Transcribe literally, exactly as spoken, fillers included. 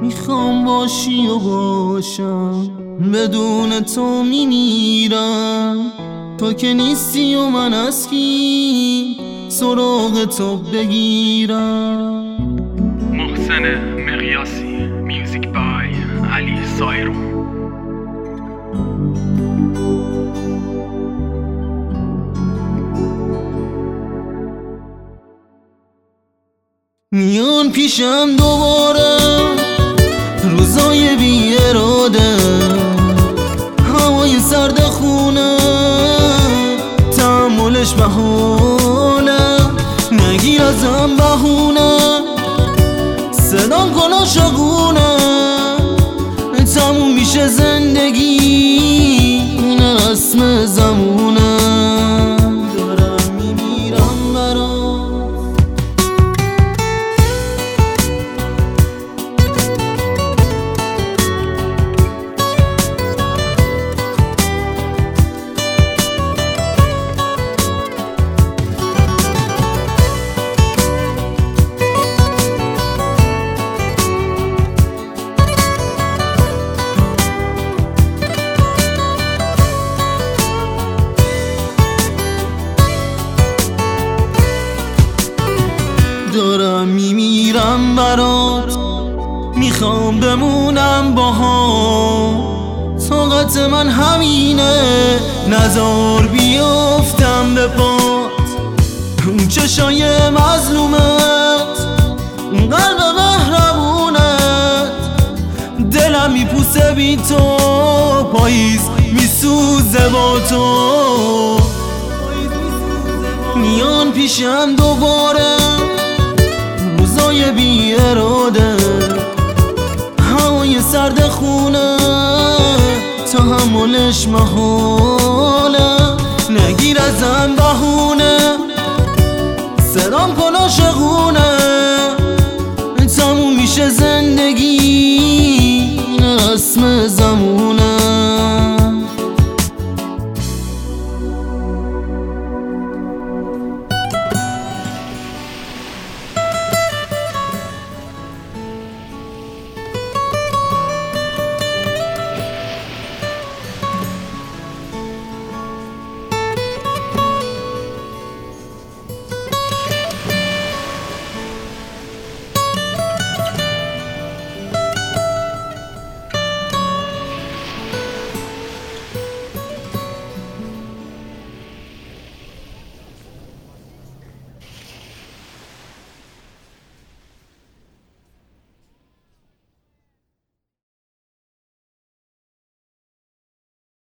میخوام باشی و باشم، بدون تو میمیرم. تو که نیستی و من از کی سراغ تو بگیرم. محسن مقیاسی، میوزیک بای علی سایرو. میان پیشم دوباره روزای بی اراده، هوای سرد خونه تحملش بهونه، نگیر ازم بهونه، صدام کن عاشقونه. تموم میشه زندگی، این رسم زمونه. دارم میمیرم برات، دارم میمیرم برات، میخوام بمونم باهات. طاقت من همینه، نزار بیافتم به پات. اون چشای مظلومت، اون قلب مهربونت، دلم میپوسه بی تو، پاییز میسوزه با تو. میان پیشم دوباره روزای بی اراده، هوای سرد خونه تحملش محاله، نگیر ازم بهونه.